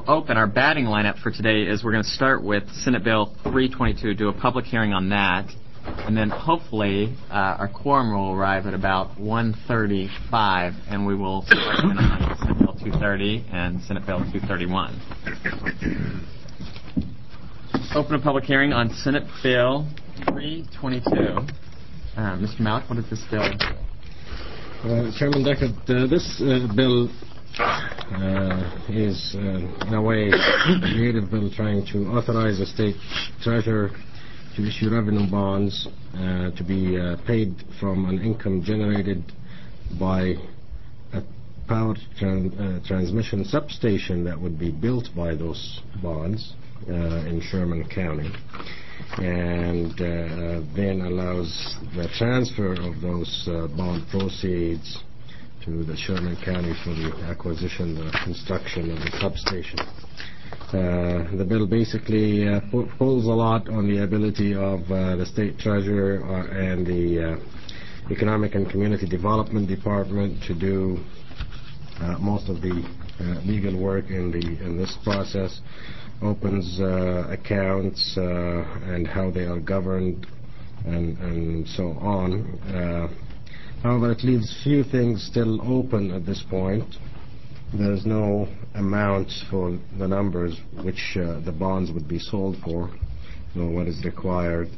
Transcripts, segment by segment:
open. Our batting lineup for today is we're going to start with Senate Bill 322, do a public hearing on that, and then hopefully our quorum will arrive at about 1:35, and we will start on Senate Bill 230 and Senate Bill 231. Open a public hearing on Senate Bill 322. Mr. Malik, what is this bill? Chairman Deckard, this bill is, in a way, a creative bill trying to authorize the state treasurer to issue revenue bonds to be paid from an income generated by a power transmission substation that would be built by those bonds in Sherman County, and then allows the transfer of those bond proceeds to the Sherman County for the acquisition, the construction of the substation. The bill basically pulls a lot on the ability of the state treasurer and the Economic and Community Development Department to do most of the legal work in this process. Opens accounts and how they are governed and so on. However, it leaves few things still open at this point. There's no amount for the numbers which the bonds would be sold for, nor what is required.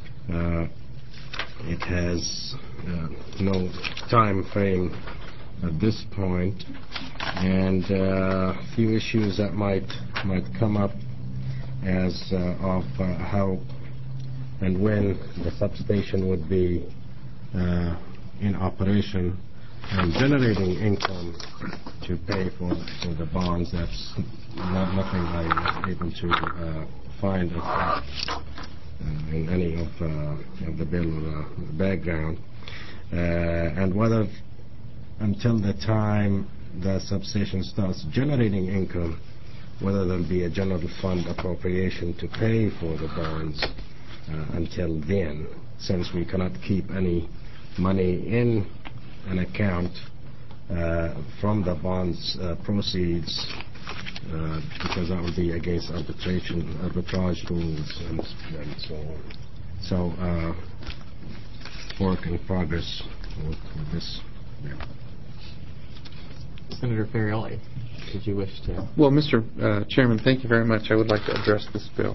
It has no time frame at this point, and a few issues that might come up as of how and when the substation would be in operation and generating income to pay for the bonds. That's nothing I was able to find in any of the bill background, and whether until the time the substation starts generating income, whether there'll be a general fund appropriation to pay for the bonds until then, since we cannot keep any money in an account from the bonds proceeds, because that would be against arbitrage rules and so on. So work in progress with this bill. Senator Ferrioli, did you wish to? Well, Mr. Chairman, thank you very much. I would like to address this bill.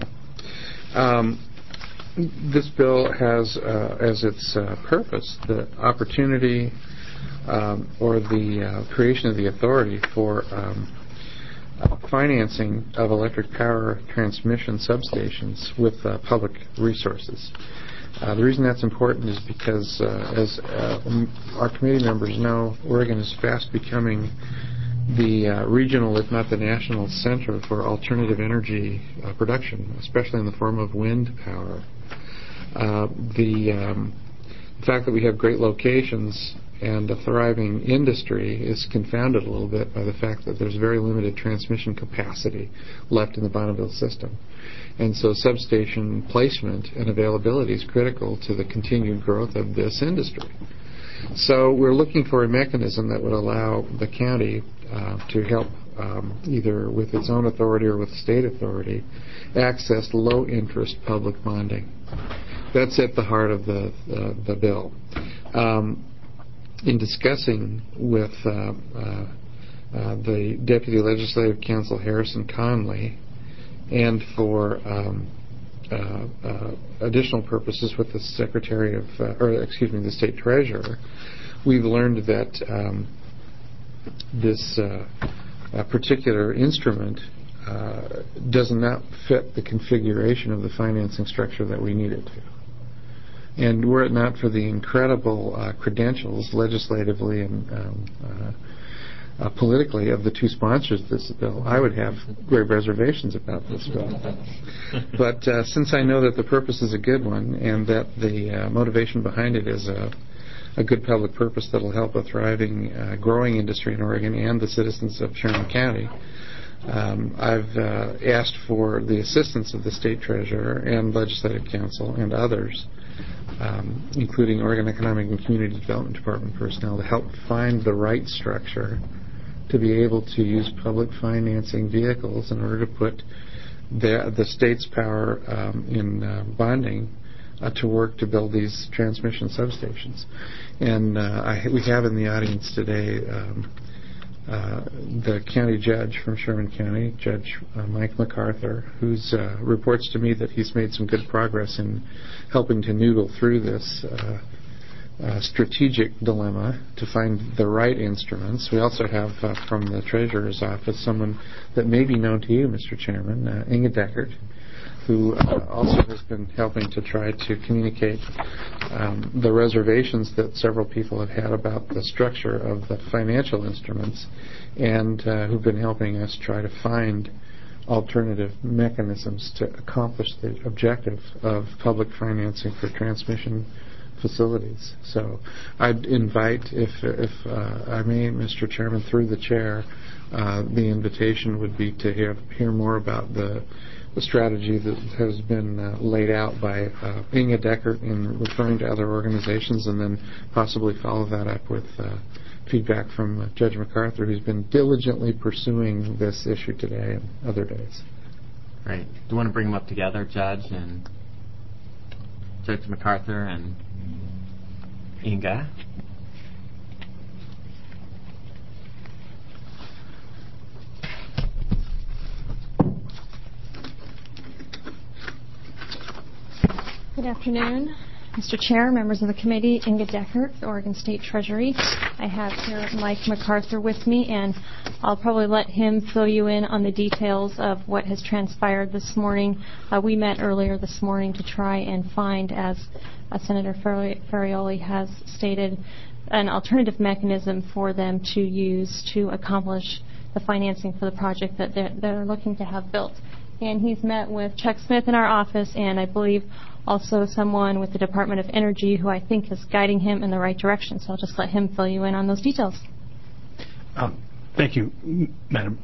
This bill has as its purpose the opportunity or the creation of the authority for financing of electric power transmission substations with public resources. The reason that's important is because, as our committee members know, Oregon is fast becoming the regional, if not the national, center for alternative energy production, especially in the form of wind power. The fact that we have great locations and a thriving industry is confounded a little bit by the fact that there's very limited transmission capacity left in the Bonneville system. And so substation placement and availability is critical to the continued growth of this industry. So we're looking for a mechanism that would allow the county to help, either with its own authority or with state authority, access low-interest public bonding. That's at the heart of the bill. In discussing with the Deputy Legislative Counsel Harrison Conley, and for additional purposes with the Secretary of, the State Treasurer, we've learned that this particular instrument does not fit the configuration of the financing structure that we need it to. And were it not for the incredible credentials legislatively and politically of the two sponsors of this bill, I would have great reservations about this bill. But since I know that the purpose is a good one and that the motivation behind it is a good public purpose that will help a thriving, growing industry in Oregon and the citizens of Sherman County, I've asked for the assistance of the State Treasurer and Legislative Council and others, including Oregon Economic and Community Development Department personnel, to help find the right structure to be able to use public financing vehicles in order to put the state's power in bonding to work to build these transmission substations. And we have in the audience today the county judge from Sherman County, Judge Mike MacArthur, who reports to me that he's made some good progress in helping to noodle through this strategic dilemma to find the right instruments. We also have from the Treasurer's Office someone that may be known to you, Mr. Chairman, Inga Deckert, who also has been helping to try to communicate the reservations that several people have had about the structure of the financial instruments, and who've been helping us try to find alternative mechanisms to accomplish the objective of public financing for transmission facilities. So I'd invite, if I may, Mr. Chairman, through the chair, the invitation would be to hear more about the strategy that has been laid out by Inga Deckert in referring to other organizations, and then possibly follow that up with feedback from Judge MacArthur, who's been diligently pursuing this issue today and other days. Great. Do you want to bring them up together, Judge, and Judge MacArthur and Inga? Good afternoon, Mr. Chair, members of the committee, Inga Deckert, the Oregon State Treasury. I have here Mike MacArthur with me, and I'll probably let him fill you in on the details of what has transpired this morning. We met earlier this morning to try and find, as Senator Ferrioli has stated, an alternative mechanism for them to use to accomplish the financing for the project that they're looking to have built. And he's met with Chuck Smith in our office, and I believe also someone with the Department of Energy who I think is guiding him in the right direction. So I'll just let him fill you in on those details. Thank you, Madam.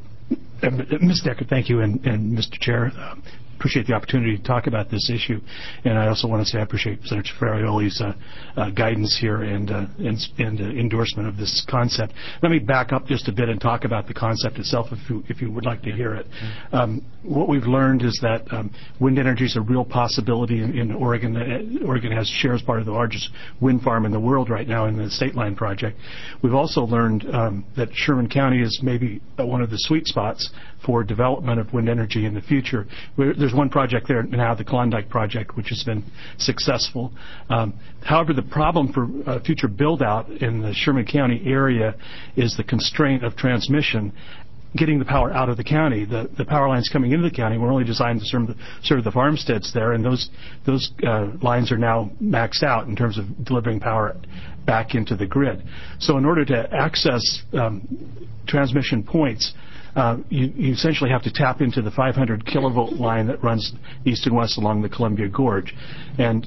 Ms. Deckert, thank you, and Mr. Chair. Appreciate the opportunity to talk about this issue, and I also want to say I appreciate Senator Ferrioli's guidance here and endorsement of this concept. Let me back up just a bit and talk about the concept itself, if you would like to hear it. What we've learned is that wind energy is a real possibility in Oregon. Oregon shares part of the largest wind farm in the world right now in the State Line project. We've also learned that Sherman County is maybe one of the sweet spots for development of wind energy in the future. There's one project there now, the Klondike project, which has been successful. However, the problem for future build-out in the Sherman County area is the constraint of transmission, getting the power out of the county. The power lines coming into the county were only designed to serve the farmsteads there, and those lines are now maxed out in terms of delivering power back into the grid. So in order to access transmission points, you essentially have to tap into the 500 kilovolt line that runs east and west along the Columbia Gorge. And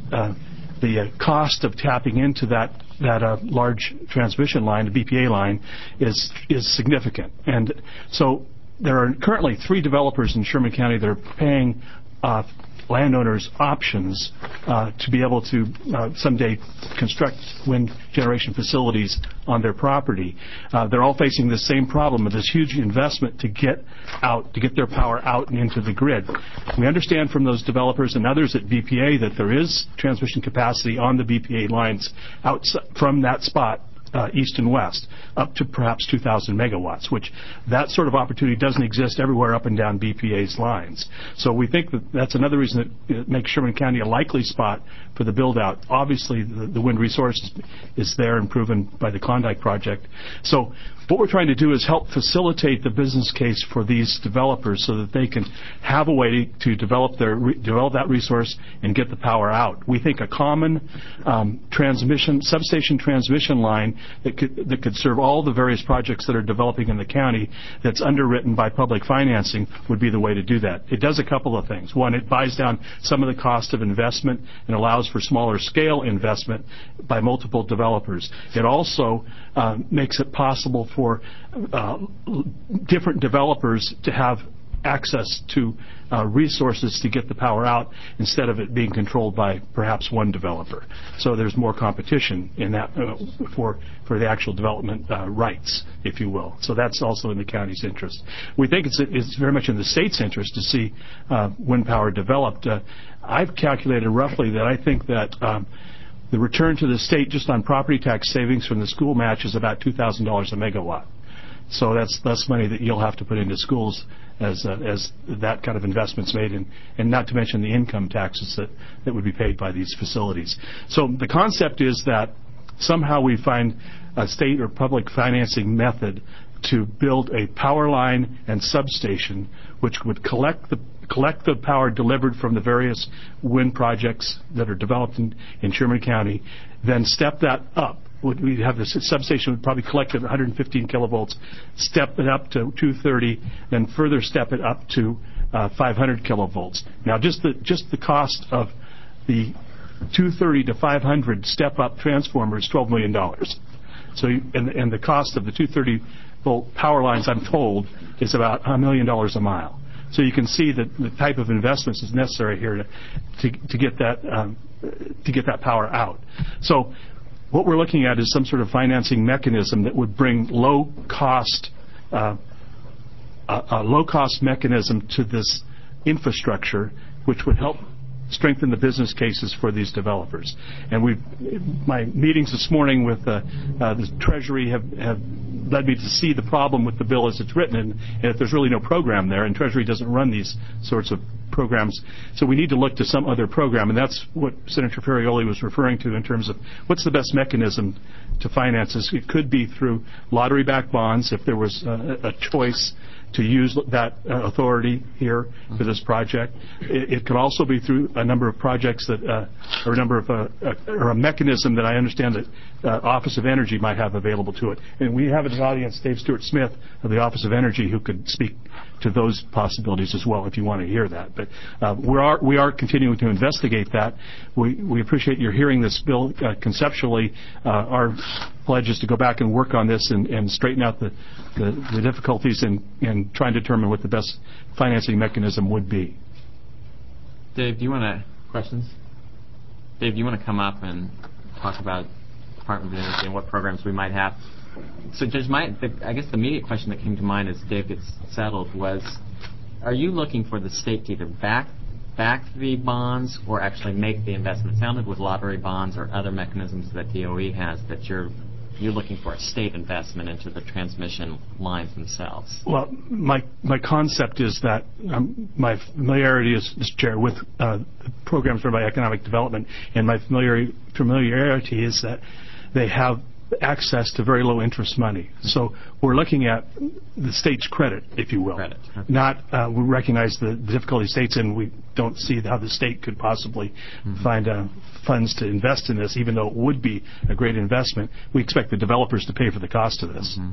the cost of tapping into that large transmission line, the BPA line, is significant. And so there are currently 3 developers in Sherman County that are paying landowners options to be able to someday construct wind generation facilities on their property. They're all facing the same problem of this huge investment to get their power out and into the grid. We understand from those developers and others at BPA that there is transmission capacity on the BPA lines out from that spot, east and west, up to perhaps 2,000 megawatts, which that sort of opportunity doesn't exist everywhere up and down BPA's lines. So we think that's another reason that it makes Sherman County a likely spot for the build-out. Obviously, the wind resource is there and proven by the Klondike project. So what we're trying to do is help facilitate the business case for these developers so that they can have a way to develop that resource and get the power out. We think a common substation transmission line that could serve all the various projects that are developing in the county that's underwritten by public financing would be the way to do that. It does a couple of things. One, it buys down some of the cost of investment and allows for smaller scale investment by multiple developers. It also makes it possible for different developers to have access to resources to get the power out instead of it being controlled by perhaps one developer. So there's more competition in that for the actual development rights, if you will. So that's also in the county's interest. We think it's very much in the state's interest to see wind power developed. I've calculated roughly that I think that the return to the state just on property tax savings from the school match is about $2,000 a megawatt. So that's less money that you'll have to put into schools as that kind of investment's made, and not to mention the income taxes that would be paid by these facilities. So the concept is that somehow we find a state or public financing method to build a power line and substation which would collect the power delivered from the various wind projects that are developed in Sherman County, then step that up. We'd have the substation would probably collect at 115 kilovolts, step it up to 230, then further step it up to 500 kilovolts. Now, just the cost of the 230 to 500 step-up transformer is $12 million. So, and the cost of the 230-volt power lines, I'm told, is about $1 million a mile. So you can see that the type of investments is necessary here to get that power out. So what we're looking at is some sort of financing mechanism that would bring a low-cost mechanism to this infrastructure, which would help strengthen the business cases for these developers. And my meetings this morning with the Treasury have led me to see the problem with the bill as it's written, and if there's really no program there, and Treasury doesn't run these sorts of programs, so we need to look to some other program, and that's what Senator Ferrioli was referring to in terms of what's the best mechanism to finance this. It could be through lottery-backed bonds if there was a choice to use that authority here for this project. It could also be through a number of projects that, or a mechanism that I understand that Office of Energy might have available to it. And we have in the audience Dave Stewart-Smith of the Office of Energy who could speak to those possibilities as well if you want to hear that. But we are continuing to investigate that. We appreciate your hearing this bill conceptually. Our pledge is to go back and work on this and straighten out the difficulties and try and determine what the best financing mechanism would be. Dave, do you want to questions? Dave, do you want to come up and talk about Department of Energy and what programs we might have? So, Judge, I guess the immediate question that came to mind as Dave gets settled was, are you looking for the state to either back the bonds or actually make the investment? It sounded with lottery bonds or other mechanisms that DOE has that you're looking for a state investment into the transmission lines themselves. Well, my concept is that my familiarity is, Mr. Chair, with programs run by economic development, and my familiarity is that they have access to very low interest money. So we're looking at the state's credit, if you will. Credit. Okay. Not we recognize the difficulty states in. We don't see how the state could possibly find funds to invest in this, even though it would be a great investment. We expect the developers to pay for the cost of this.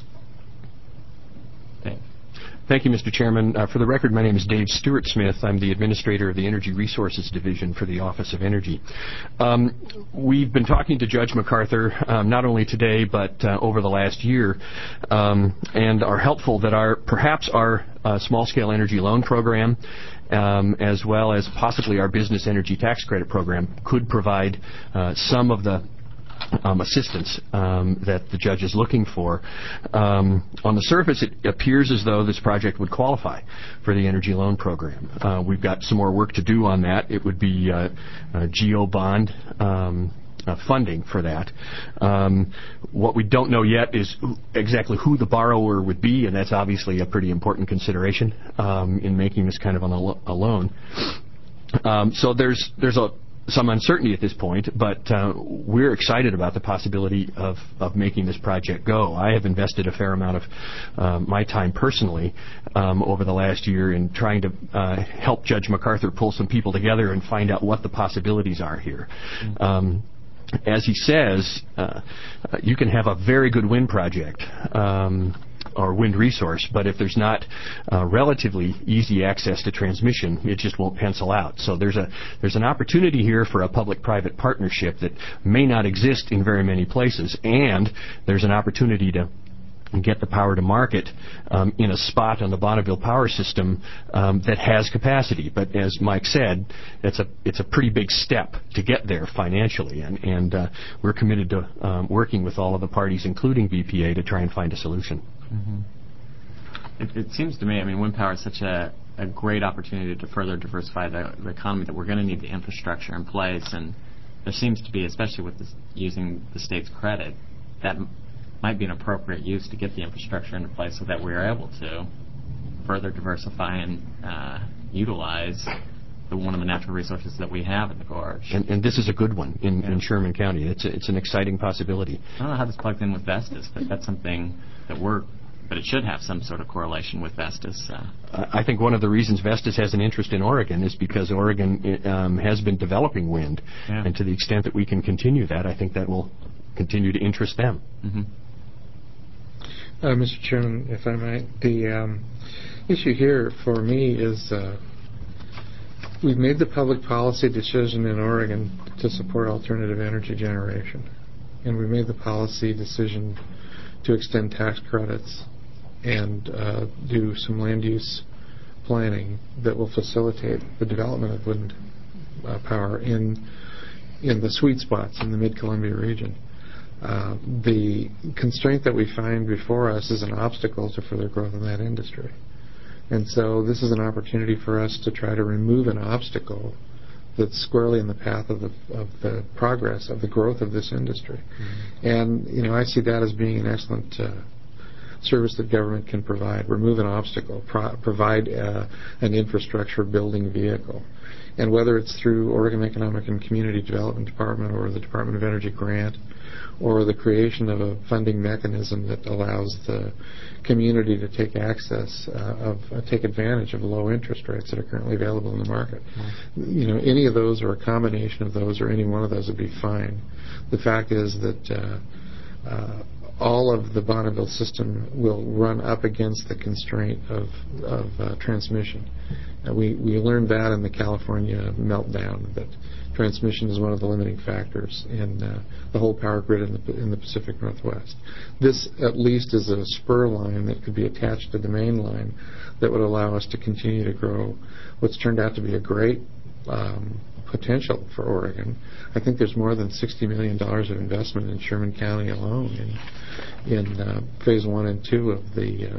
Okay. Thank you, Mr. Chairman. For the record, my name is Dave Stewart-Smith. I'm the Administrator of the Energy Resources Division for the Office of Energy. We've been talking to Judge MacArthur not only today but over the last year and are helpful that perhaps our small-scale energy loan program as well as possibly our business energy tax credit program could provide some of the assistance that the judge is looking for. On the surface, it appears as though this project would qualify for the energy loan program. We've got some more work to do on that. It would be GO bond funding for that. What we don't know yet is exactly who the borrower would be, and that's obviously a pretty important consideration in making this kind of a loan. So there's some uncertainty at this point, but we're excited about the possibility of making this project go. I have invested a fair amount of my time personally over the last year in trying to help Judge MacArthur pull some people together and find out what the possibilities are here. As he says, you can have a very good wind project or wind resource, but if there's not relatively easy access to transmission, it just won't pencil out. So there's an opportunity here for a public-private partnership that may not exist in very many places, and there's an opportunity to get the power to market in a spot on the Bonneville power system that has capacity. But as Mike said, it's a pretty big step to get there financially, and we're committed to working with all of the parties, including BPA, to try and find a solution. Mm-hmm. It seems to me, I mean, wind power is such a great opportunity to further diversify the economy that we're going to need the infrastructure in place, and there seems to be, especially with using the state's credit, that might be an appropriate use to get the infrastructure into place so that we are able to further diversify and utilize one of the natural resources that we have in the gorge. And this is a good one in Sherman County. It's an exciting possibility. I don't know how this plugged in with Vestas, but that's something that but it should have some sort of correlation with Vestas. I think one of the reasons Vestas has an interest in Oregon is because Oregon has been developing wind, and to the extent that we can continue that, I think that will continue to interest them. Mm-hmm. Mr. Chairman, if I might, the issue here for me is we've made the public policy decision in Oregon to support alternative energy generation, and we made the policy decision to extend tax credits and do some land use planning that will facilitate the development of wind power in the sweet spots in the Mid-Columbia region. The constraint that we find before us is an obstacle to further growth in that industry. And so this is an opportunity for us to try to remove an obstacle that's squarely in the path of the progress of the growth of this industry. Mm-hmm. And, I see that as being an excellent service that government can provide. Remove an obstacle, provide an infrastructure building vehicle. And whether it's through Oregon Economic and Community Development Department or the Department of Energy grant or the creation of a funding mechanism that allows the community to take advantage of low interest rates that are currently available in the market. Mm-hmm. Any of those or a combination of those or any one of those would be fine. The fact is that all of the Bonneville system will run up against the constraint of transmission. We learned that in the California meltdown, that transmission is one of the limiting factors in the whole power grid in the Pacific Northwest. This at least is a spur line that could be attached to the main line that would allow us to continue to grow what's turned out to be a great potential for Oregon. I think there's more than $60 million of investment in Sherman County alone in phase 1 and 2 of the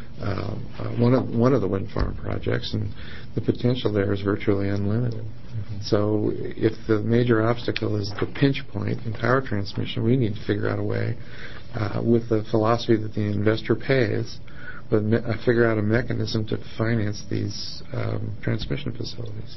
one of the wind farm projects, and the potential there is virtually unlimited. Mm-hmm. So if the major obstacle is the pinch point in power transmission, we need to figure out a way with the philosophy that the investor pays, but figure out a mechanism to finance these transmission facilities.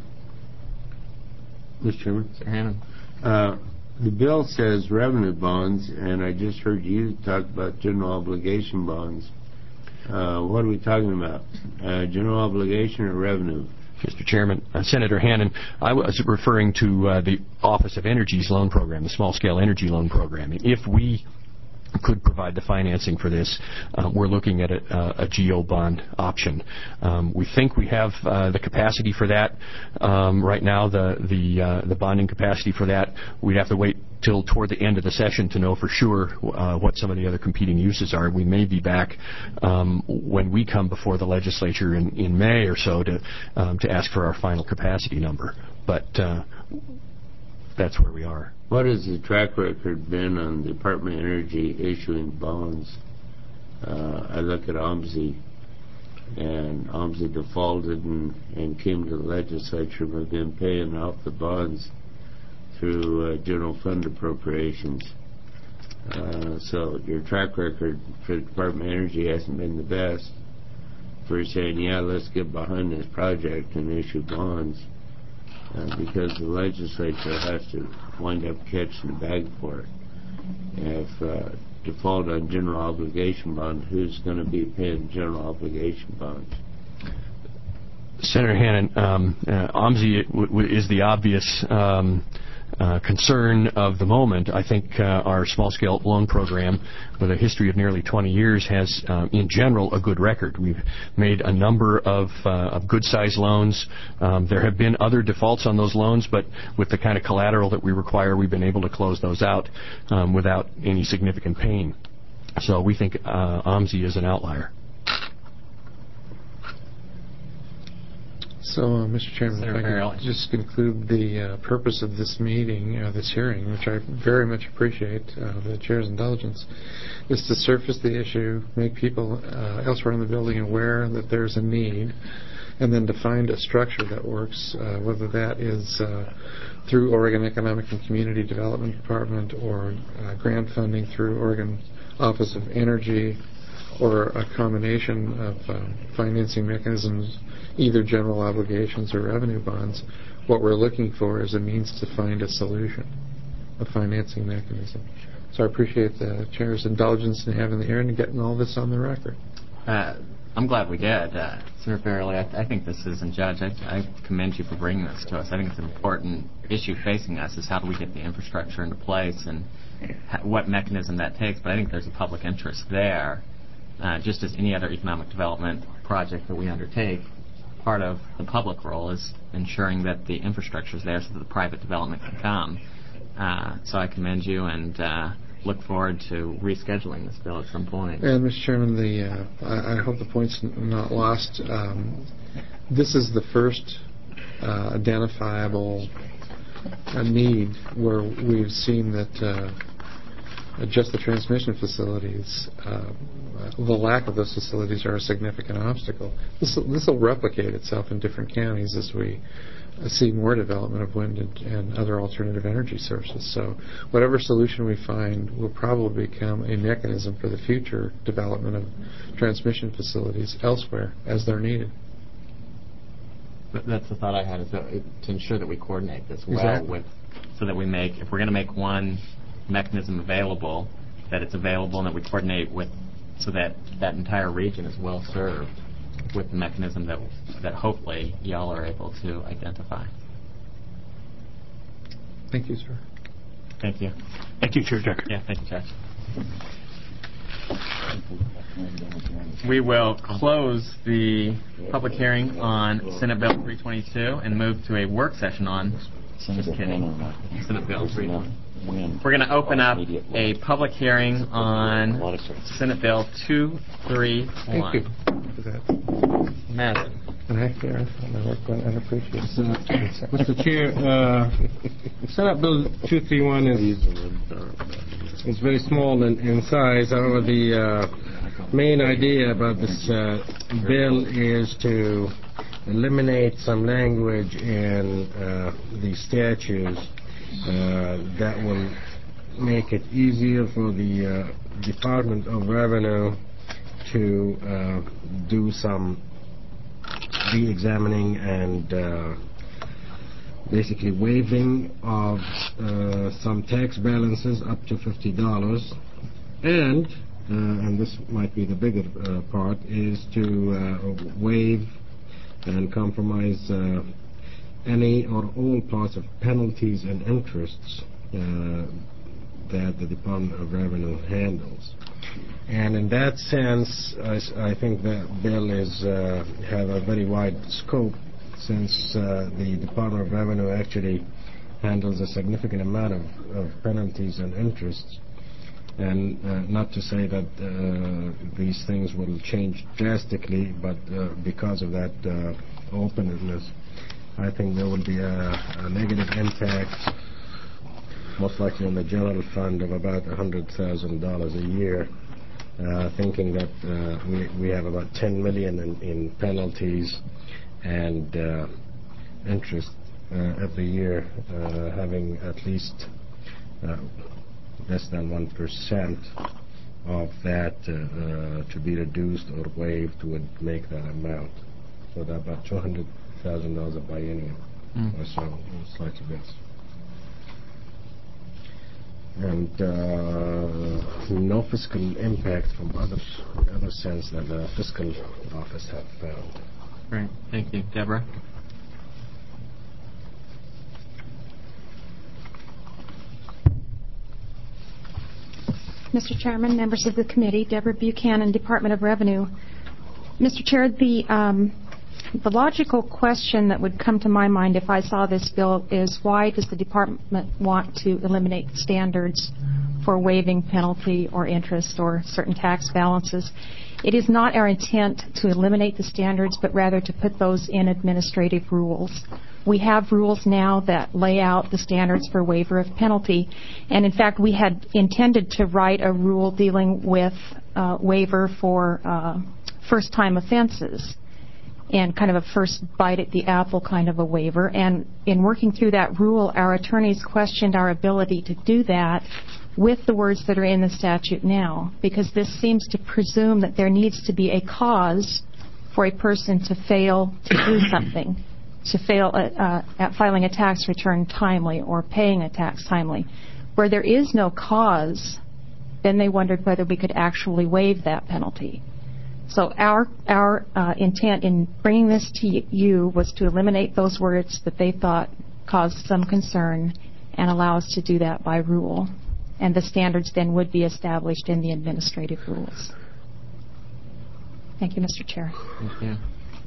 Mr. Chairman? Mr. Hannon. The bill says revenue bonds, and I just heard you talk about general obligation bonds. What are we talking about? General obligation or revenue? Mr. Chairman, Senator Hannon, I was referring to the Office of Energy's loan program, the small-scale energy loan program. If we could provide the financing for this, we're looking at a GO bond option. We think we have the capacity for that. Right now, the bonding capacity for that, we'd have to wait till toward the end of the session to know for sure what some of the other competing uses are. We may be back when we come before the legislature in May or so to ask for our final capacity number. But that's where we are. What has the track record been on the Department of Energy issuing bonds? I look at OMSI, and OMSI defaulted and came to the legislature, but been paying off the bonds through general fund appropriations. So your track record for the Department of Energy hasn't been the best. For saying, let's get behind this project and issue bonds, because the legislature has to wind up catching the bag for it. If default on general obligation bond, who's going to be paying general obligation bonds? Senator Hannon, OMSI is the obvious concern of the moment. I think our small-scale loan program, with a history of nearly 20 years, has, in general, a good record. We've made a number of good-sized loans. There have been other defaults on those loans, but with the kind of collateral that we require, we've been able to close those out without any significant pain. So we think OMSI is an outlier. So, Mr. Chairman, if I could just conclude the purpose of this meeting, this hearing, which I very much appreciate, the Chair's indulgence, is to surface the issue, make people elsewhere in the building aware that there's a need, and then to find a structure that works, whether that is through Oregon Economic and Community Development Department or grant funding through Oregon Office of Energy, or a combination of financing mechanisms, either general obligations or revenue bonds. What we're looking for is a means to find a solution, a financing mechanism. So I appreciate the Chair's indulgence in having the hearing and getting all this on the record. I'm glad we did. Senator Farrelly, I think this is, and Judge, I commend you for bringing this to us. I think it's an important issue facing us is how do we get the infrastructure into place and what mechanism that takes. But I think there's a public interest there. Just as any other economic development project that we undertake, part of the public role is ensuring that the infrastructure is there so that the private development can come. So I commend you and look forward to rescheduling this bill at some point. And, Mr. Chairman, I hope the point's not lost. This is the first identifiable need where we've seen that just the transmission facilities, the lack of those facilities are a significant obstacle. This will replicate itself in different counties as we see more development of wind and other alternative energy sources. So whatever solution we find will probably become a mechanism for the future development of transmission facilities elsewhere as they're needed. That's the thought I had, is that to ensure that we coordinate this well with, so that we make, if we're going to make one mechanism available, that it's available and that we coordinate with, so that that entire region is well served with the mechanism that hopefully y'all are able to identify. Thank you, sir. Thank you. Thank you, Chair Decker. Yeah, thank you, Judge. We will close the public hearing on Senate Bill 322 and move to a work session on, just kidding, Senate Bill 322. We're going to open up a public hearing on Senate Bill 231. Thank you for that. Madden. And I appreciate it. Mr. Chair, Senate Bill 231 is very small in size. However, the main idea about this bill is to eliminate some language in the statutes that will make it easier for the Department of Revenue to do some re-examining and basically waiving of some tax balances up to $50, and this might be the bigger part, is to waive and compromise any or all parts of penalties and interests that the Department of Revenue handles. And in that sense, I think that bill have a very wide scope, since the Department of Revenue actually handles a significant amount of penalties and interests. And not to say that these things will change drastically, but because of that openness, I think there will be a negative impact, most likely on the general fund, of about $100,000 a year, thinking that we have about $10 million in penalties and interest every year, having at least less than 1% of that to be reduced or waived would make that amount. So that about $200,000 a biennium or so, slightly less. And no fiscal impact from other sense that the fiscal office have found. Right. Thank you. Deborah? Mr. Chairman, members of the committee, Deborah Buchanan, Department of Revenue. Mr. Chair, the logical question that would come to my mind if I saw this bill is, why does the department want to eliminate standards for waiving penalty or interest or certain tax balances. It is not our intent to eliminate the standards, but rather to put those in administrative rules. We have rules now that lay out the standards for waiver of penalty, and in fact we had intended to write a rule dealing with waiver for first-time offenses and kind of a first bite at the apple kind of a waiver. And in working through that rule, our attorneys questioned our ability to do that with the words that are in the statute now, because this seems to presume that there needs to be a cause for a person to fail to do something, to fail at filing a tax return timely or paying a tax timely. Where there is no cause, then they wondered whether we could actually waive that penalty. So our intent in bringing this to you was to eliminate those words that they thought caused some concern and allow us to do that by rule. And the standards then would be established in the administrative rules. Thank you, Mr. Chair. Thank you.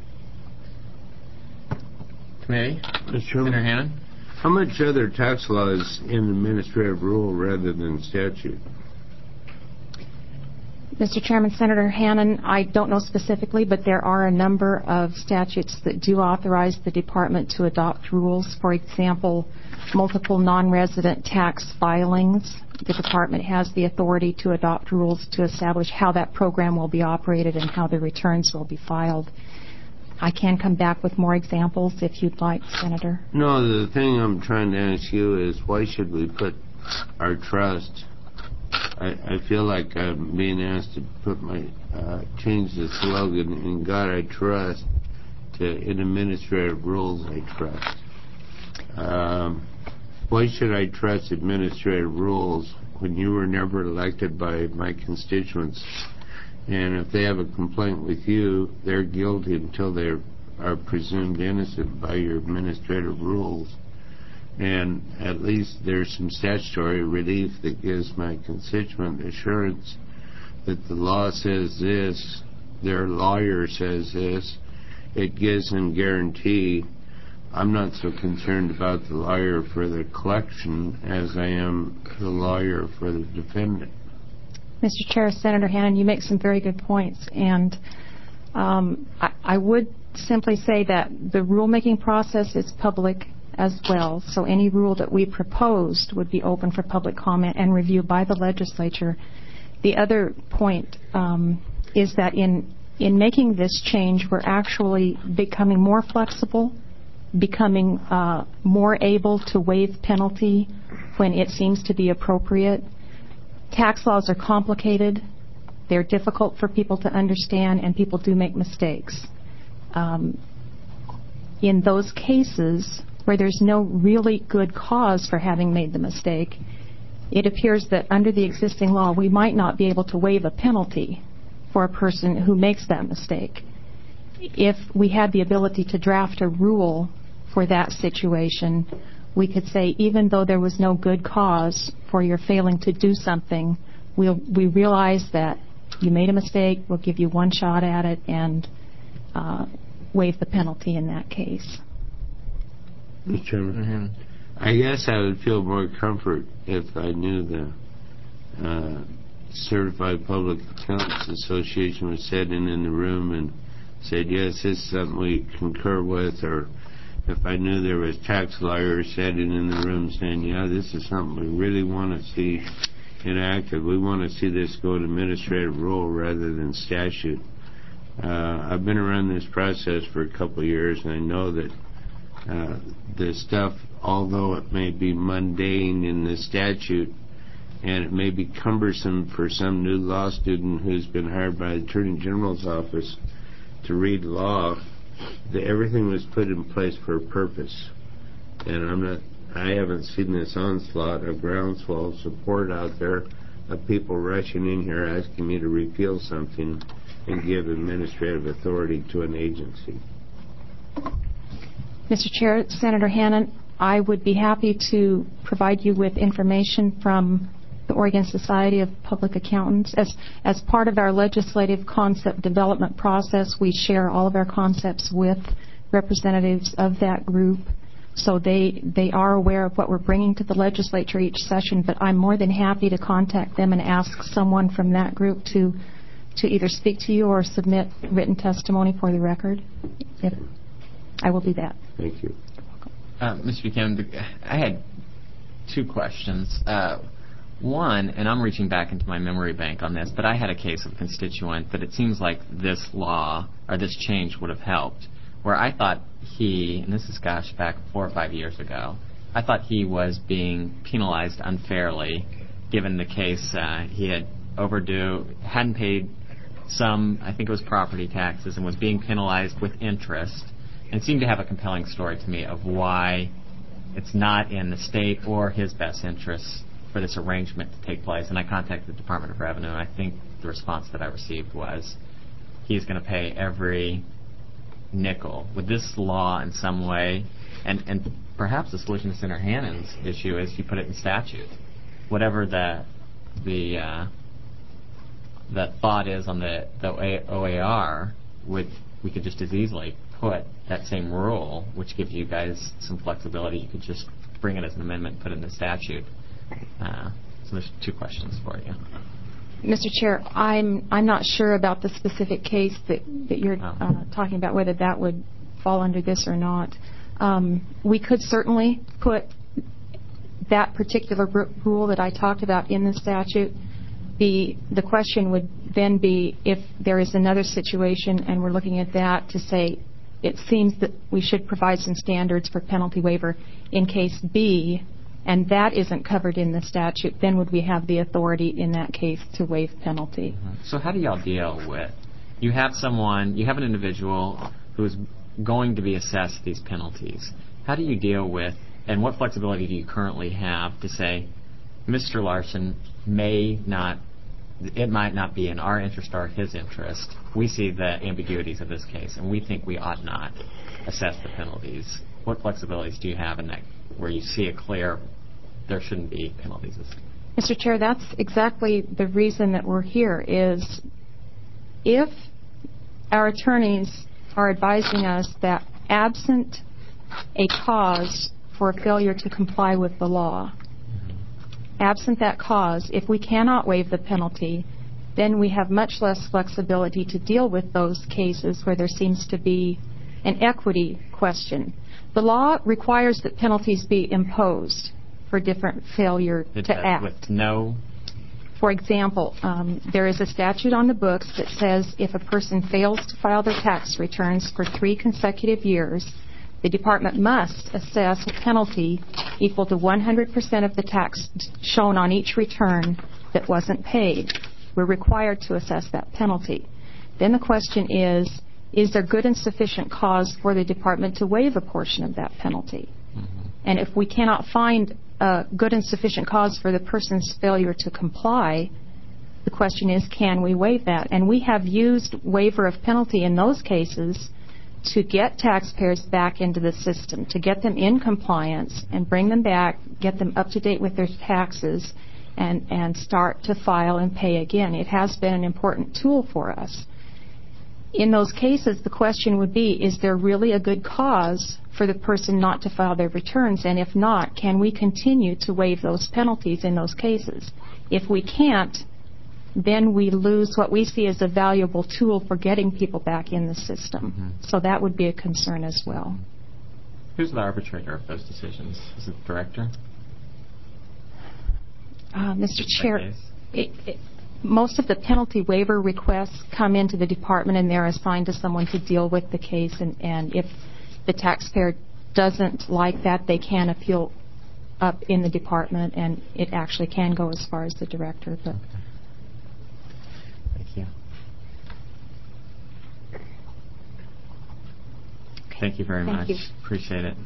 Committee? Mr. Chairman, Senator Hannan? how much other tax law is in administrative rule rather than statute? Mr. Chairman, Senator Hannan, I don't know specifically, but there are a number of statutes that do authorize the Department to adopt rules. For example, multiple non-resident tax filings. The Department has the authority to adopt rules to establish how that program will be operated and how the returns will be filed. I can come back with more examples if you'd like, Senator. No, the thing I'm trying to ask you is why should we put our trust? I feel like I'm being asked to put change the slogan, "In God I trust," to "In administrative rules I trust." Why should I trust administrative rules when you were never elected by my constituents? And if they have a complaint with you, they're guilty until they are presumed innocent by your administrative rules. And at least there's some statutory relief that gives my constituent assurance that the law says this, their lawyer says this. It gives them guarantee. I'm not so concerned about the lawyer for the collection as I am the lawyer for the defendant. Mr. Chair, Senator Hannan, you make some very good points. And I would simply say that the rulemaking process is public as well. So any rule that we proposed would be open for public comment and review by the legislature. The other point is that in making this change, we're actually becoming more flexible, becoming more able to waive penalty when it seems to be appropriate. Tax laws are complicated. They're difficult for people to understand, and people do make mistakes. In those cases where there's no really good cause for having made the mistake, it appears that under the existing law, we might not be able to waive a penalty for a person who makes that mistake. If we had the ability to draft a rule for that situation, we could say, even though there was no good cause for your failing to do something, we realize that you made a mistake, we'll give you one shot at it and waive the penalty in that case. Mr. Chairman, I guess I would feel more comfort if I knew the Certified Public Accountants Association was sitting in the room and said, yes, this is something we concur with, or if I knew there was tax lawyers sitting in the room saying, yeah, this is something we really want to see enacted. We want to see this go to administrative rule rather than statute. I've been around this process for a couple of years, and I know that the stuff, although it may be mundane in the statute and it may be cumbersome for some new law student who's been hired by the Attorney General's office to read law, that everything was put in place for a purpose. And I haven't seen this onslaught of groundswell of support out there of people rushing in here asking me to repeal something and give administrative authority to an agency. Mr. Chair, Senator Hannan, I would be happy to provide you with information from the Oregon Society of Public Accountants. As part of our legislative concept development process, we share all of our concepts with representatives of that group. So they are aware of what we're bringing to the legislature each session, but I'm more than happy to contact them and ask someone from that group to either speak to you or submit written testimony for the record. If I will do that. Thank you. Mr. Buchanan, I had two questions. One, and I'm reaching back into my memory bank on this, but I had a case of a constituent that it seems like this law or this change would have helped, where I thought he, and this is, back 4 or 5 years ago, I thought he was being penalized unfairly, given the case he had hadn't paid some, I think it was property taxes, and was being penalized with interest. And it seemed to have a compelling story to me of why it's not in the state or his best interests for this arrangement to take place. And I contacted the Department of Revenue, and I think the response that I received was he's going to pay every nickel. Would this law in some way, and perhaps the solution to Senator Hannon's issue is you put it in statute. Whatever the thought is on the OAR, we could just as easily put that same rule, which gives you guys some flexibility. You could just bring it as an amendment, put it in the statute. So there's two questions for you. Mr. Chair, I'm not sure about the specific case that you're talking about, whether that would fall under this or not. We could certainly put that particular rule that I talked about in the statute. The question would then be if there is another situation, and we're looking at that to say it seems that we should provide some standards for penalty waiver in case B, and that isn't covered in the statute, then would we have the authority in that case to waive penalty? Mm-hmm. So how do y'all deal with, you have an individual who's going to be assessed these penalties. How do you deal with, and what flexibility do you currently have to say, Mr. Larson it might not be in our interest or his interest. We see the ambiguities of this case, and we think we ought not assess the penalties. What flexibilities do you have in that where you see it clear there shouldn't be penalties? Mr. Chair, that's exactly the reason that we're here, is if our attorneys are advising us that absent a cause for a failure to comply with the law, absent that cause, if we cannot waive the penalty, then we have much less flexibility to deal with those cases where there seems to be an equity question. The law requires that penalties be imposed for different failure to act. With no... For example, there is a statute on the books that says if a person fails to file their tax returns for 3 consecutive years, the department must assess a penalty equal to 100% of the tax shown on each return that wasn't paid. We're required to assess that penalty. Then the question is there good and sufficient cause for the department to waive a portion of that penalty? Mm-hmm. And if we cannot find a good and sufficient cause for the person's failure to comply, the question is, can we waive that? And we have used waiver of penalty in those cases to get taxpayers back into the system, to get them in compliance and bring them back, get them up to date with their taxes, and start to file and pay again. It has been an important tool for us. In those cases, the question would be, is there really a good cause for the person not to file their returns? And if not, can we continue to waive those penalties in those cases? If we can't, then we lose what we see as a valuable tool for getting people back in the system. Mm-hmm. So that would be a concern as well. Who's the arbitrator of those decisions? Is it the director? Mr. Chair, most of the penalty waiver requests come into the department and they're assigned to someone to deal with the case. And if the taxpayer doesn't like that, they can appeal up in the department, and it actually can go as far as the director. But Thank you. Thank you very much. You. Appreciate it.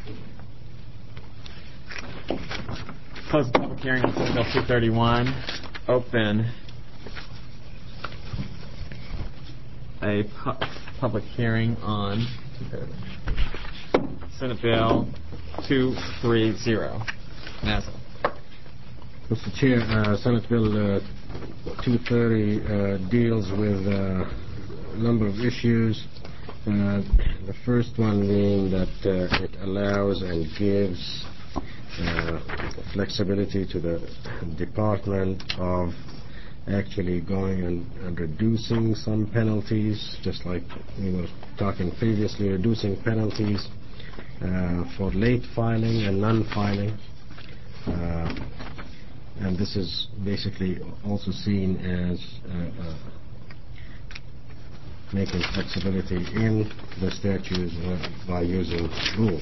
Close the public hearing on Senate Bill 231. Open a public hearing on Senate Bill 230. Nassau. Mr. Chair, Senate Bill 230 deals with a number of issues. The first one being that it allows and gives flexibility to the department of actually going and reducing some penalties, just like we were talking previously, reducing penalties for late filing and non-filing. And this is basically also seen as making flexibility in the statutes by using rules.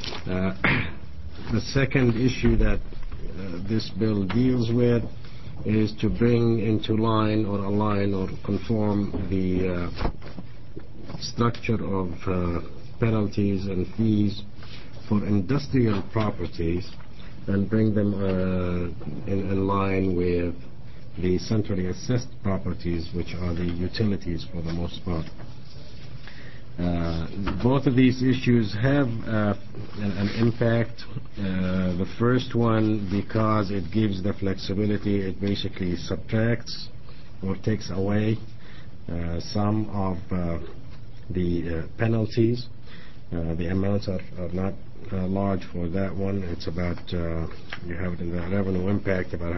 The second issue that this bill deals with is to bring into line or align or conform the structure of penalties and fees for industrial properties and bring them in line with the centrally assessed properties, which are the utilities for the most part. Both of these issues have an impact. The first one, because it gives the flexibility, it basically subtracts or takes away some of the penalties. The amounts are not large for that one. It's about, you have it in the revenue impact, about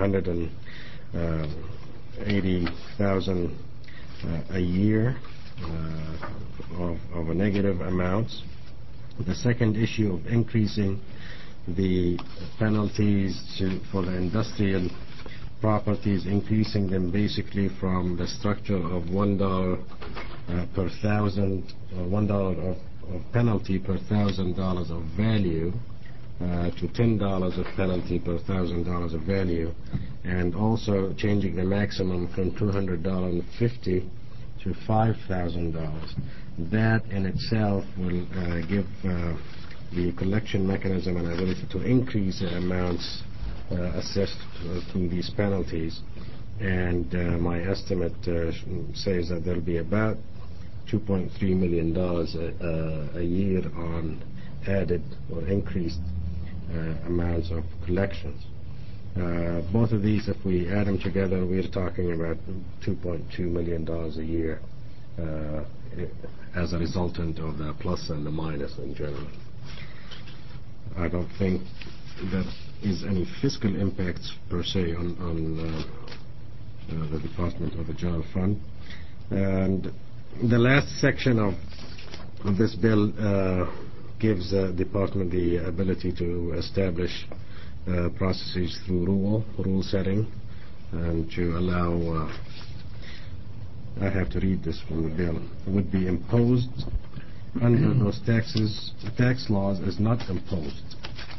$180,000 a year of a negative amounts. The second issue of increasing the penalties for the industrial properties, increasing them basically from the structure of $1 per thousand, $1 of penalty per $1,000 of value to $10 of penalty per $1,000 of value, and also changing the maximum from $200.50 to $5,000. That in itself will give the collection mechanism an ability to increase the amounts assessed through these penalties. And my estimate says that there will be about $2.3 million a year on added or increased amounts of collections. Both of these, if we add them together, we're talking about $2.2 million a year as a resultant of the plus and the minus in general. I don't think there is any fiscal impacts per se on the Department of the General Fund. And the last section of this bill gives the department the ability to establish processes through rule setting, and to allow, I have to read this from the bill, would be imposed under those tax laws is not imposed.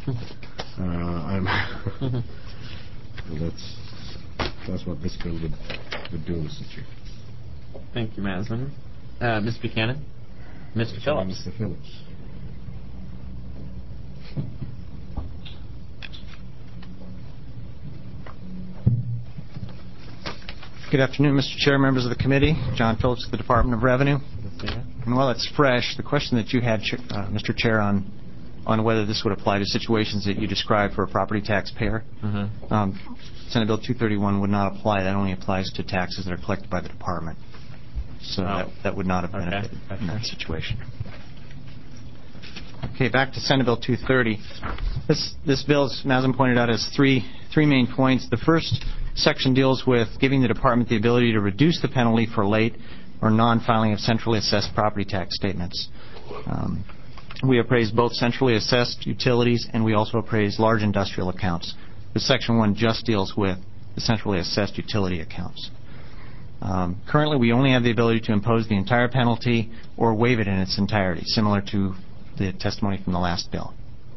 That's what this bill would do, Mr. Chief. Thank you, Maslin. Ms. Buchanan? Mr. Phillips? Mr. Phillips. Good afternoon, Mr. Chair, members of the committee. John Phillips, the Department of Revenue. And while it's fresh, the question that you had, Mr. Chair, on whether this would apply to situations that you described for a property taxpayer, Senate Bill 231 would not apply. That only applies to taxes that are collected by the department. So that would not have benefited in that situation. Okay, back to Senate Bill 230. This bill, as Maslin pointed out, has three main points. The first section deals with giving the department the ability to reduce the penalty for late or non-filing of centrally assessed property tax statements. We appraise both centrally assessed utilities, and we also appraise large industrial accounts. This Section 1 just deals with the centrally assessed utility accounts. Currently, we only have the ability to impose the entire penalty or waive it in its entirety, similar to the testimony from the last bill.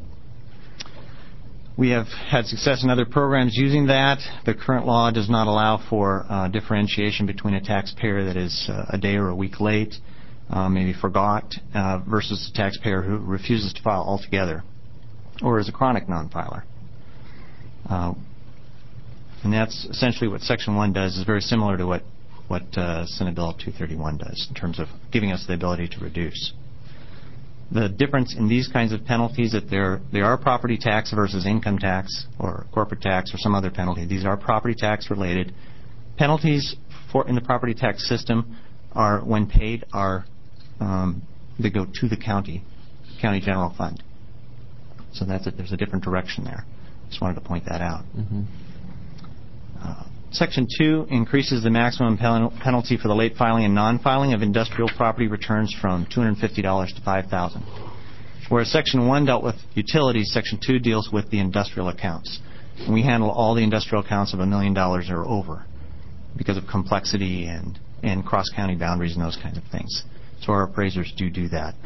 We have had success in other programs using that. The current law does not allow for differentiation between a taxpayer that is a day or a week late, maybe forgot, versus a taxpayer who refuses to file altogether or is a chronic non-filer. And that's essentially what Section 1 does. Is very similar to what Senate Bill 231 does in terms of giving us the ability to reduce. The difference in these kinds of penalties, that they are property tax versus income tax or corporate tax or some other penalty. These are property tax related. Penalties in the property tax system are, when paid, are They go to the county general fund. So there's a different direction there. Just wanted to point that out. Section 2 increases the maximum penalty for the late filing and non-filing of industrial property returns from $250 to $5,000. Whereas Section 1 dealt with utilities, Section 2 deals with the industrial accounts. And we handle all the industrial accounts of $1 million or over because of complexity and cross-county boundaries and those kinds of things. So our appraisers do that.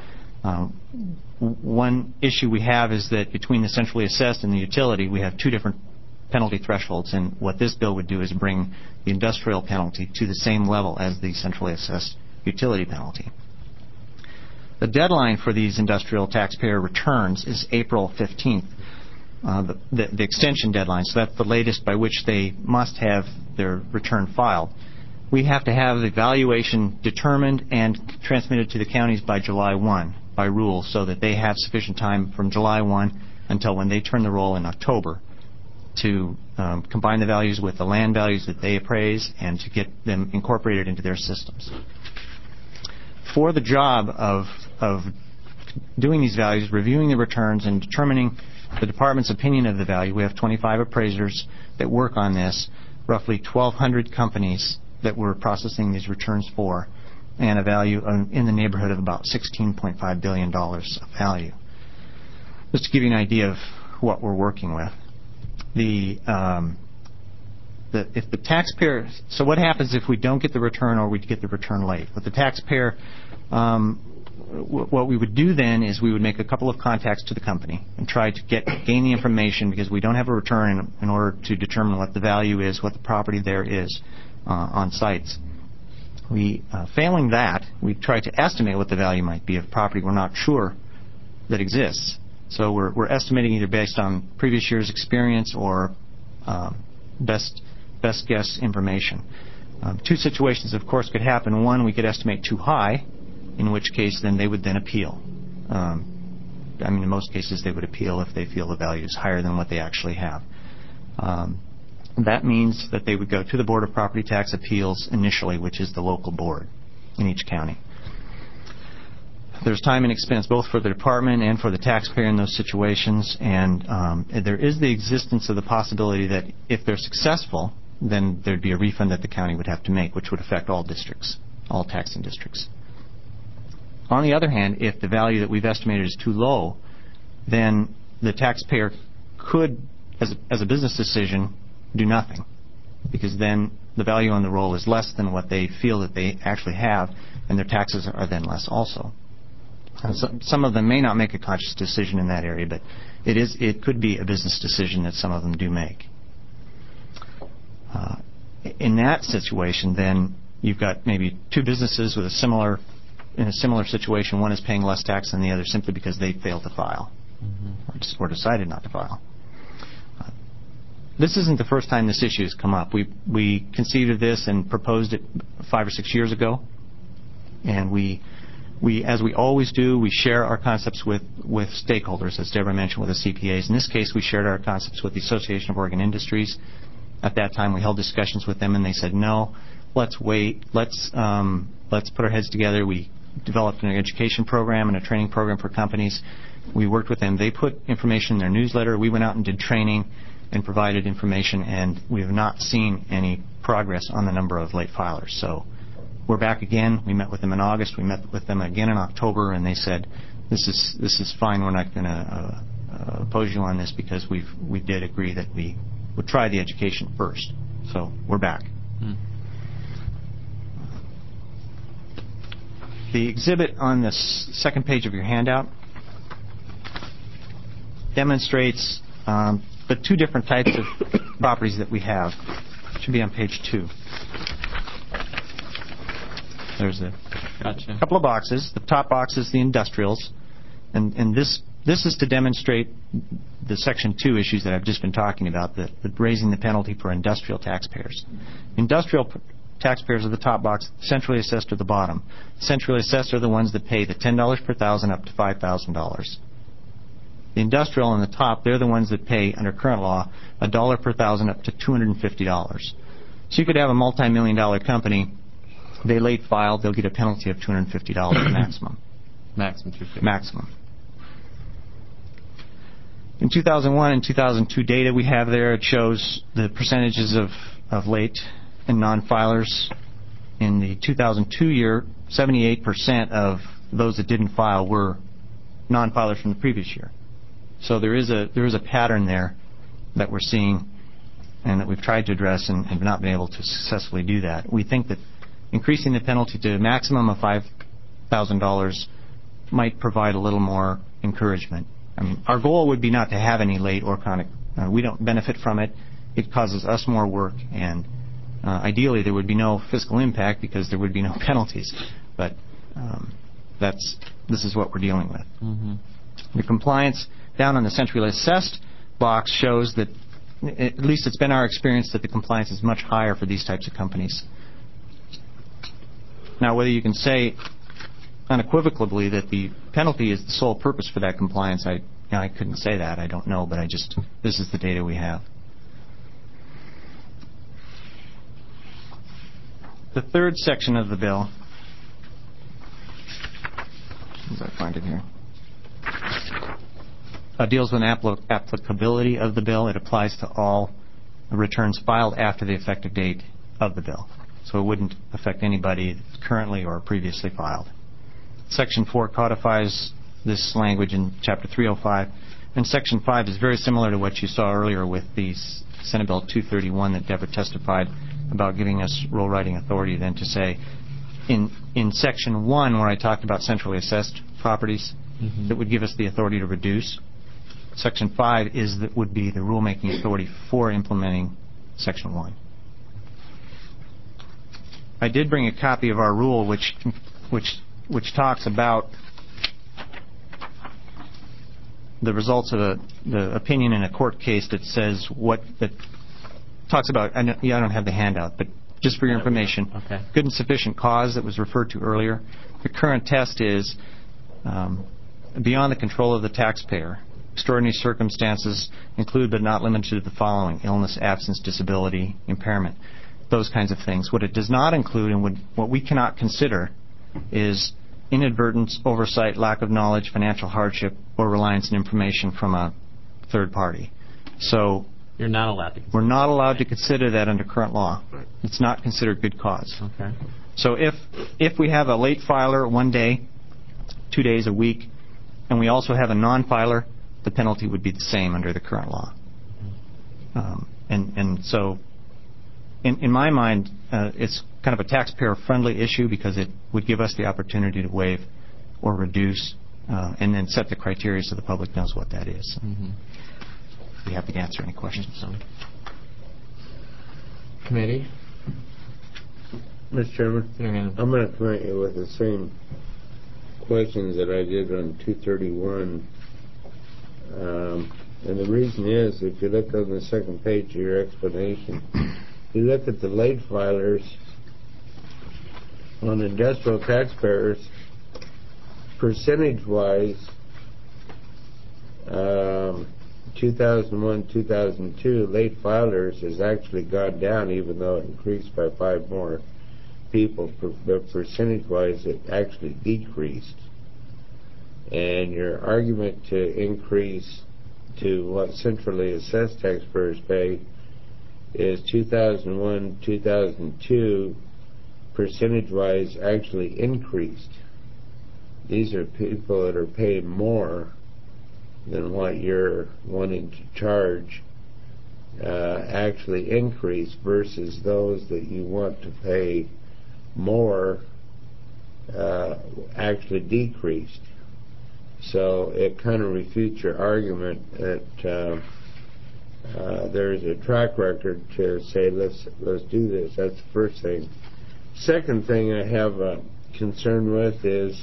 One issue we have is that between the centrally assessed and the utility, we have two different penalty thresholds, and what this bill would do is bring the industrial penalty to the same level as the centrally assessed utility penalty. The deadline for these industrial taxpayer returns is April 15th, the extension deadline, so that's the latest by which they must have their return filed. We have to have the valuation determined and transmitted to the counties by July 1 by rule, so that they have sufficient time from July 1 until when they turn the roll in October to combine the values with the land values that they appraise and to get them incorporated into their systems. For the job of doing these values, reviewing the returns, and determining the department's opinion of the value, we have 25 appraisers that work on this, roughly 1,200 companies that we're processing these returns for, and a value in the neighborhood of about $16.5 billion of value. Just to give you an idea of what we're working with. If the taxpayer, so what happens if we don't get the return or we get the return late? With the taxpayer, what we would do then is we would make a couple of contacts to the company and try to gain the information, because we don't have a return in order to determine what the value is, what the property there is on sites. Failing that, we try to estimate what the value might be of property we're not sure that exists. So we're estimating either based on previous year's experience or best guess information. Two situations, of course, could happen. One, we could estimate too high, in which case then they would then appeal. In most cases they would appeal if they feel the value is higher than what they actually have. That means that they would go to the Board of Property Tax Appeals initially, which is the local board in each county. There's time and expense both for the department and for the taxpayer in those situations, and there is the existence of the possibility that if they're successful, then there'd be a refund that the county would have to make, which would affect all districts, all taxing districts. On the other hand, if the value that we've estimated is too low, then the taxpayer could, as a business decision, do nothing, because then the value on the roll is less than what they feel that they actually have, and their taxes are then less also. Some of them may not make a conscious decision in that area, but it could be a business decision that some of them do make. In that situation, then you've got maybe two businesses in a similar situation. One is paying less tax than the other simply because they failed to file or decided not to file. This isn't the first time this issue has come up. We conceived of this and proposed it 5 or 6 years ago, and we, as we always do, we share our concepts with stakeholders, as Deborah mentioned, with the CPAs. In this case, we shared our concepts with the Association of Oregon Industries. At that time, we held discussions with them, and they said, no, let's wait. Let's put our heads together. We developed an education program and a training program for companies. We worked with them. They put information in their newsletter. We went out and did training and provided information, and we have not seen any progress on the number of late filers. So we're back again. We met with them in August. We met with them again in October, and they said, this is fine. We're not going to oppose you on this, because we did agree that we would try the education first. So we're back. The exhibit on the second page of your handout demonstrates the two different types of properties that we have. It should be on page 2. There's a couple of boxes. The top box is the industrials, and this is to demonstrate the Section 2 issues that I've just been talking about, the raising the penalty for industrial taxpayers. Industrial taxpayers are the top box, centrally assessed are the bottom. Centrally assessed are the ones that pay the $10 per thousand up to $5,000. The industrial on the top, they're the ones that pay, under current law, $1 per thousand up to $250. So you could have a multi-million-dollar company. They late file, they'll get a penalty of $250 maximum. Maximum 250. Maximum. In 2001 and 2002 data we have there, it shows the percentages of late and non-filers. In the 2002 year, 78% of those that didn't file were non-filers from the previous year. So there is a pattern there that we're seeing and that we've tried to address and have not been able to successfully do that. We think that increasing the penalty to a maximum of $5,000 might provide a little more encouragement. I mean, our goal would be not to have any late or chronic. We don't benefit from it. It causes us more work, and ideally there would be no fiscal impact because there would be no penalties. But this is what we're dealing with. Mm-hmm. The compliance down on the centrally assessed box shows that, at least it's been our experience, that the compliance is much higher for these types of companies. Now, whether you can say unequivocally that the penalty is the sole purpose for that compliance, I couldn't say that. I don't know, but this is the data we have. The third section of the bill, as I find it here, deals with applicability of the bill. It applies to all returns filed after the effective date of the bill. So it wouldn't affect anybody currently or previously filed. Section 4 codifies this language in Chapter 305, and Section 5 is very similar to what you saw earlier with the Senate Bill 231 that Deborah testified about, giving us rule writing authority then to say, in Section 1, where I talked about centrally assessed properties, that would give us the authority to reduce. Section 5 would be the rulemaking authority for implementing Section 1. I did bring a copy of our rule, which talks about the results of the opinion in a court case that says that talks about. I don't have the handout, but just for your information, okay. Good and sufficient cause that was referred to earlier. The current test is beyond the control of the taxpayer. Extraordinary circumstances include but not limited to the following: illness, absence, disability, impairment, those kinds of things. What it does not include and what we cannot consider is inadvertence, oversight, lack of knowledge, financial hardship, or reliance on information from a third party. So you're not allowed to. We're not allowed to consider that under current law. It's not considered good cause. Okay. So if we have a late filer 1 day, 2 days, a week, and we also have a non-filer, the penalty would be the same under the current law. And so, in my mind, it's kind of a taxpayer-friendly issue because it would give us the opportunity to waive or reduce and then set the criteria so the public knows what that is. Mm-hmm. Be happy to answer any questions. Committee? Mr. Chairman, I'm going to come at you with the same questions that I did on 231. And the reason is, if you look on the second page of your explanation, you look at the late filers on industrial taxpayers, percentage-wise, 2001, 2002, late filers has actually gone down, even though it increased by 5 more people. But percentage-wise, it actually decreased. And your argument to increase to what centrally assessed taxpayers pay is 2001, 2002, percentage-wise actually increased. These are people that are paying more than what you're wanting to charge actually increased versus those that you want to pay more actually decreased. So it kind of refutes your argument that there's a track record to say let's do this. That's the first thing. Second thing I have a concern with is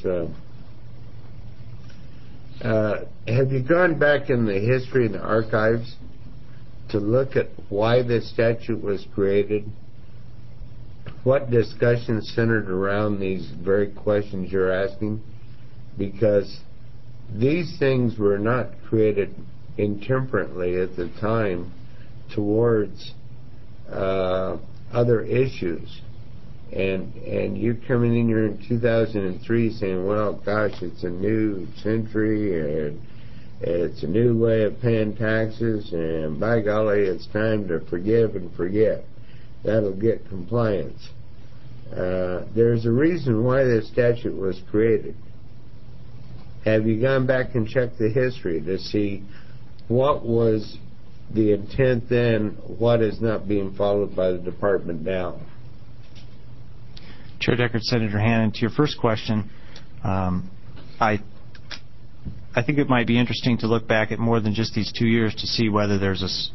have you gone back in the history and the archives to look at why this statute was created? What discussions centered around these very questions you're asking? Because these things were not created intemperately at the time towards other issues. And you're coming in here in 2003 saying, well, gosh, it's a new century and it's a new way of paying taxes, and by golly, it's time to forgive and forget. That'll get compliance. There's a reason why this statute was created. Have you gone back and checked the history to see what was the intent then, what is not being followed by the department now? Chair Deckard, Senator Hannan, to your first question, I think it might be interesting to look back at more than just these 2 years to see whether there's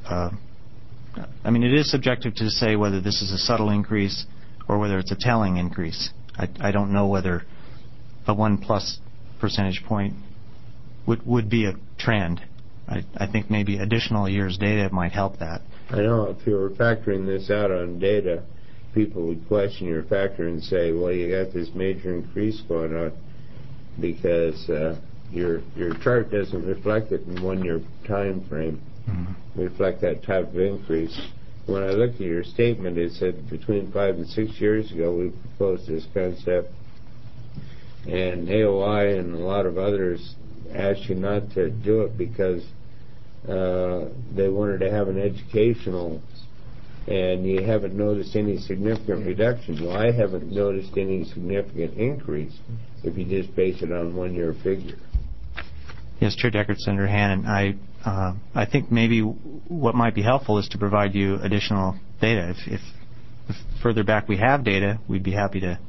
it is subjective to say whether this is a subtle increase or whether it's a telling increase. I don't know whether a 1+ percentage point would be a trend. I think maybe additional years' data might help that. I know if you were factoring this out on data, people would question your factor and say, well, you got this major increase going on because your chart doesn't reflect it in 1 year time frame, reflect that type of increase. When I looked at your statement, it said between 5 and 6 years ago we proposed this concept, and AOI and a lot of others asked you not to do it because they wanted to have an educational, and you haven't noticed any significant reduction. Well, I haven't noticed any significant increase if you just base it on 1 year figure. Yes, Chair Deckard, Senator Hannan, I think maybe what might be helpful is to provide you additional data. If further back we have data, we'd be happy to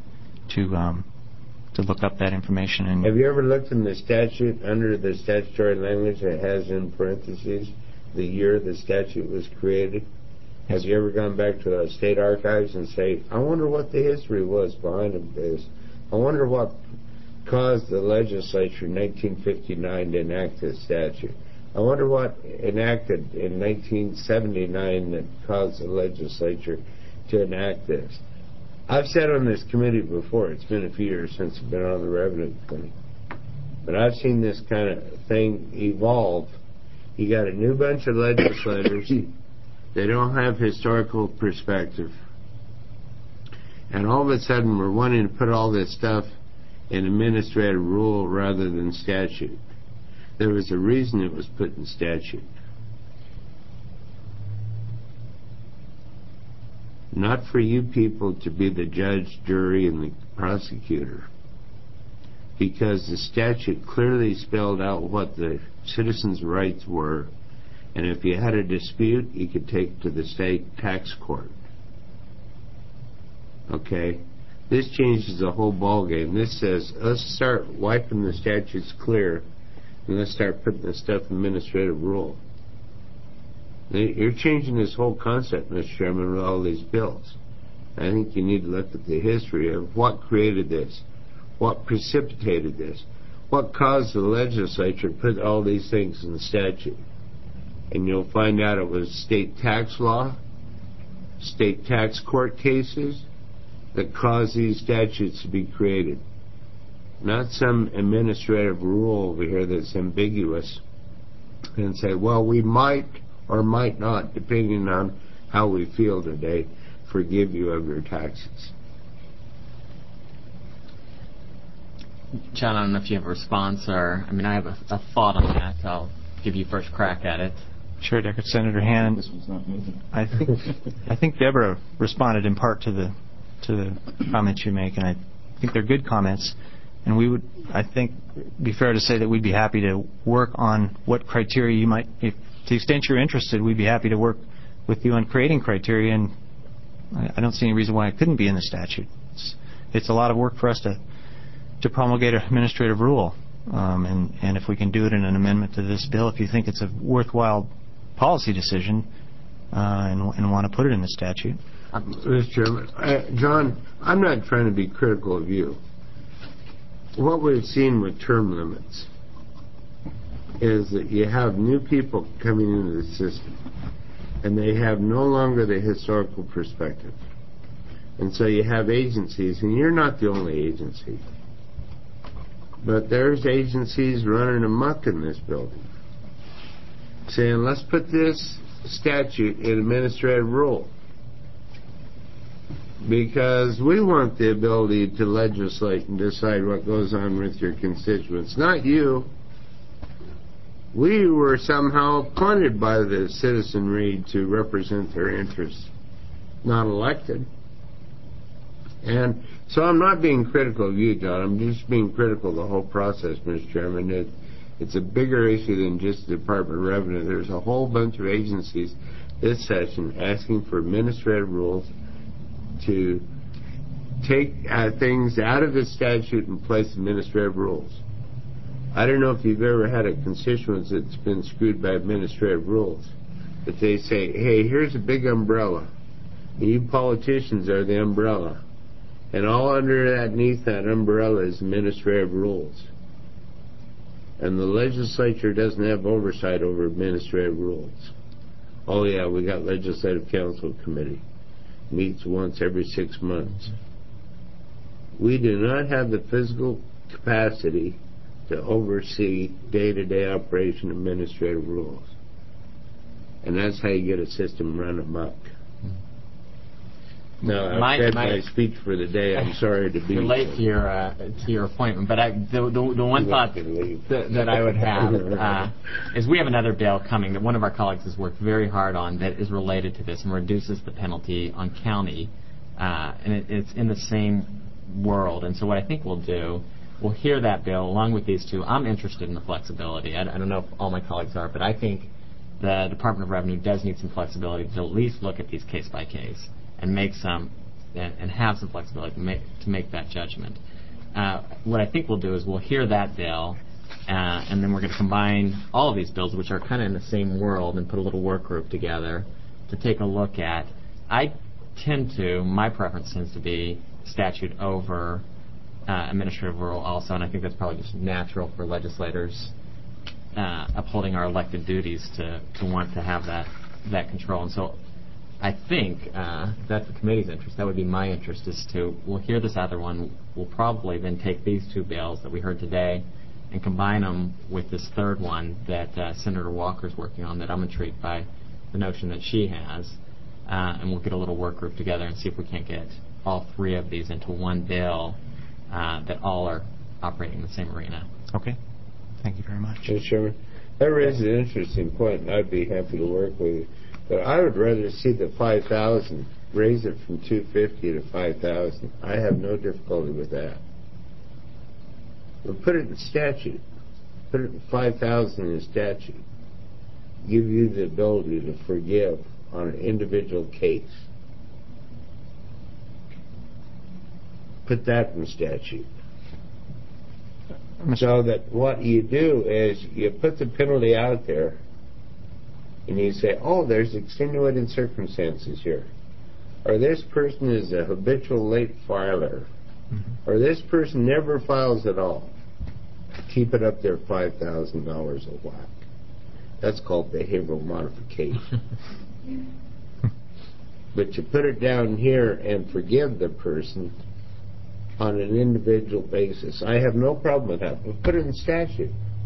look up that information. And have you ever looked in the statute under the statutory language that has in parentheses the year the statute was created? Have you ever gone back to the state archives and say, I wonder what the history was behind this? I wonder what caused the legislature in 1959 to enact this statute. I wonder what enacted in 1979 that caused the legislature to enact this. I've said on this committee before, it's been a few years since I've been on the Revenue Committee, but I've seen this kind of thing evolve. You got a new bunch of legislators, they don't have historical perspective, and all of a sudden we're wanting to put all this stuff in administrative rule rather than statute. There was a reason it was put in statute. Not for you people to be the judge, jury, and the prosecutor, because the statute clearly spelled out what the citizens' rights were, and if you had a dispute, you could take it to the state tax court. Okay? This changes the whole ballgame. This says, let's start wiping the statutes clear, and let's start putting this stuff in administrative rule. You're changing this whole concept, Mr. Chairman, with all these bills. I think you need to look at the history of what created this, what precipitated this, what caused the legislature to put all these things in the statute. And you'll find out it was state tax law, state tax court cases that caused these statutes to be created. Not some administrative rule over here that's ambiguous and say, well, we might or might not, depending on how we feel today, forgive you of your taxes. John, I don't know if you have a response or, I have a thought on that. I'll give you first crack at it. Chair Deckard, Senator Hannan, I think Deborah responded in part to the comments you make, and I think they're good comments. And we would, I think, be fair to say that we'd be happy to work on what criteria you might, if to the extent you're interested, we'd be happy to work with you on creating criteria, and I don't see any reason why it couldn't be in the statute. It's a lot of work for us to promulgate an administrative rule, and if we can do it in an amendment to this bill, if you think it's a worthwhile policy decision and want to put it in the statute. Mr. Chairman, John, I'm not trying to be critical of you. What we've seen with term limits is that you have new people coming into the system, and they have no longer the historical perspective. And so you have agencies, and you're not the only agency, but there's agencies running amok in this building, saying, let's put this statute in administrative rule. Because we want the ability to legislate and decide what goes on with your constituents, not you. We were somehow appointed by the citizenry to represent their interests, not elected. And so I'm not being critical of you, John. I'm just being critical of the whole process, Mr. Chairman. It's a bigger issue than just the Department of Revenue. There's a whole bunch of agencies this session asking for administrative rules to take things out of the statute and place administrative rules. I don't know if you've ever had a constituent that's been screwed by administrative rules. But they say, hey, here's a big umbrella. And you politicians are the umbrella. And all underneath that umbrella is administrative rules. And the legislature doesn't have oversight over administrative rules. Oh, yeah, we got Legislative Council Committee. Meets once every 6 months. We do not have the physical capacity to oversee day-to-day operation administrative rules. And that's how you get a system run amok. No, I've said my speech for the day. I'm sorry to be... You're late to your appointment, but the one thought that I would have is we have another bill coming that one of our colleagues has worked very hard on that is related to this and reduces the penalty on county, and it's in the same world. And so what I think we'll do, we'll hear that bill along with these two. I'm interested in the flexibility. I don't know if all my colleagues are, but I think the Department of Revenue does need some flexibility to at least look at these case by case and make some and have some flexibility to make that judgment. What I think we'll do is we'll hear that bill, and then we're going to combine all of these bills, which are kind of in the same world, and put a little work group together to take a look at. My preference tends to be statute over administrative rule also, and I think that's probably just natural for legislators upholding our elected duties to want to have that control. And so I think that's the committee's interest. That would be my interest, is we'll hear this other one. We'll probably then take these two bills that we heard today and combine them with this third one that Senator Walker's working on, that I'm intrigued by the notion that she has. And we'll get a little work group together and see if we can't get all three of these into one bill that all are operating in the same arena. Okay. Thank you very much. Mr. Chairman, that raises an interesting point, and I'd be happy to work with you. But I would rather see the 5,000, raise it from 250 to 5,000. I have no difficulty with that. But put it in statute. Put it in 5,000 in statute. Give you the ability to forgive on an individual case. Put that in statute. So that what you do is you put the penalty out there and you say, oh, there's extenuating circumstances here. Or this person is a habitual late filer. Or this person never files at all. Keep it up there $5,000 a whack. That's called behavioral modification. But you put it down here and forgive the person on an individual basis. I have no problem with that. But put it in statute.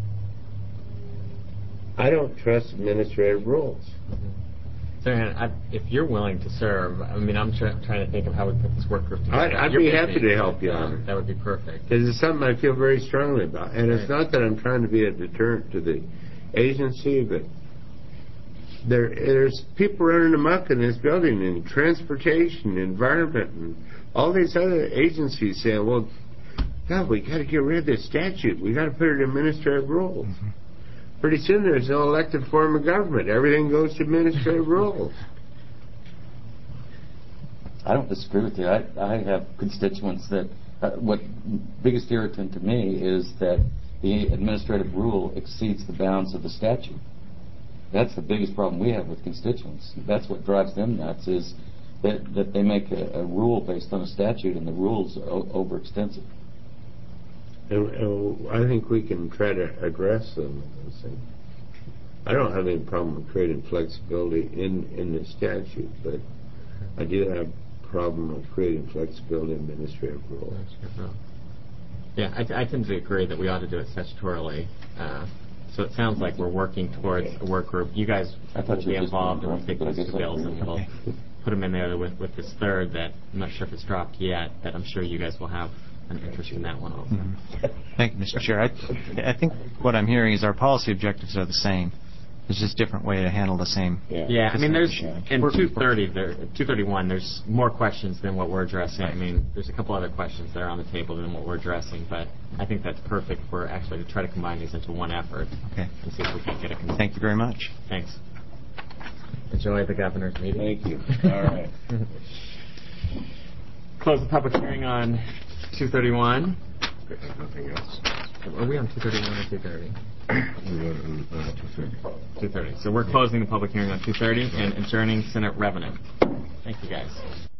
I don't trust administrative rules. So, if you're willing to serve, I mean, I'm trying to think of how we put this work group together. I'd be happy to help you on it. That would be perfect. Because it's something I feel very strongly about. And it's not that I'm trying to be a deterrent to the agency, but there's people running amok in this building, in transportation, environment, and all these other agencies saying, well, God, we got to get rid of this statute. We got to put it in administrative rules. Pretty soon there's no elected form of government. Everything goes to administrative rules. I don't disagree with you. I have constituents that what biggest irritant to me is that the administrative rule exceeds the bounds of the statute. That's the biggest problem we have with constituents. That's what drives them nuts, is that they make a rule based on a statute, and the rule's overextensive. And I think we can try to address some of those things. I don't have any problem with creating flexibility in the statute, but I do have a problem with creating flexibility in administrative rules. Yeah, I tend to agree that we ought to do it statutorily. So it sounds like we're working towards a work group. You guys will be involved, and we'll take these two bills and we'll put them in there with this third that I'm not sure if it's dropped yet, that I'm sure you guys will have an interest in that one also. Thank you, Mr. Chair. I think what I'm hearing is our policy objectives are the same. There's just different way to handle the same. Yeah, I mean, there's in 231, there's more questions than what we're addressing. I mean, there's a couple other questions that are on the table than what we're addressing, but I think that's perfect for actually to try to combine these into one effort and see if we can get a consensus. Thank you very much. Thanks. Enjoy the governor's meeting. Thank you. All right. Close the public hearing on 231. Nothing else. Are we on 231 or 230? We were on 230. 230. So we're closing the public hearing on 230 and adjourning Senate revenue. Thank you, guys.